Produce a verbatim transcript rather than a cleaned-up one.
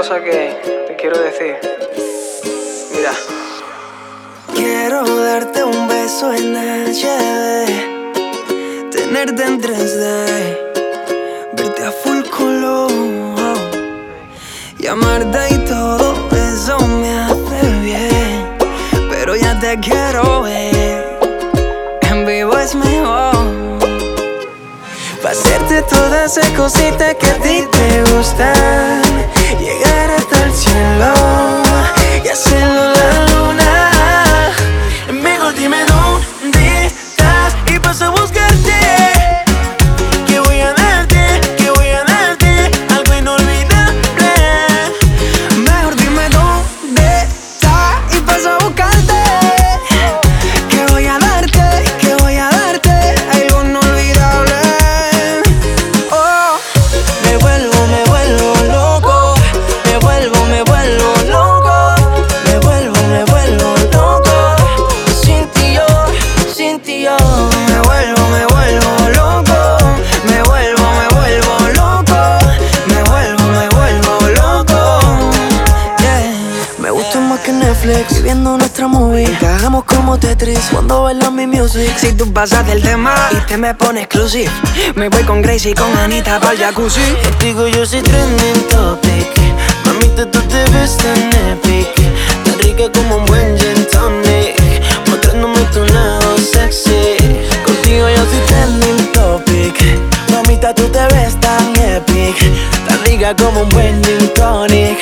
cosa que te quiero decir. Mira. Quiero darte un beso en H D, tenerte en tres D, verte a full color y amarte y todo eso me hace bien. Pero ya te quiero ver, en vivo es mejor. Pa' hacerte todas esas cositas que a ti te gustan, llegar hasta el cielo y hacerlo la luna. Mejor dime dónde estás y paso a buscarte. Que voy a darte, que voy a darte algo inolvidable. Mejor dime dónde estás y paso a buscarte. Que voy a darte, que voy a darte algo inolvidable. Oh, me vuelvo, me vuelvo loco. Me vuelvo, me vuelvo loco. Me vuelvo, me vuelvo loco. Sin ti yo, sin ti yo. Me vuelvo, me vuelvo loco. Me vuelvo, me vuelvo loco. Me vuelvo, me vuelvo loco. Yeah. Me gusta más que Netflix, viviendo nuestra movie. Encajamos como Tetris cuando bailas mi music. Si tú pasas del tema y te me pones exclusive, me voy con Gracie y con Anita pa'l jacuzzi. Contigo yo soy trending topic. Mamita, tú te ves tan epic, tan rica como un buen gin tonic, mostrándome tu lado sexy. Contigo yo soy trending topic. Mamita, tú te ves tan epic, tan rica como un buen gin tonic,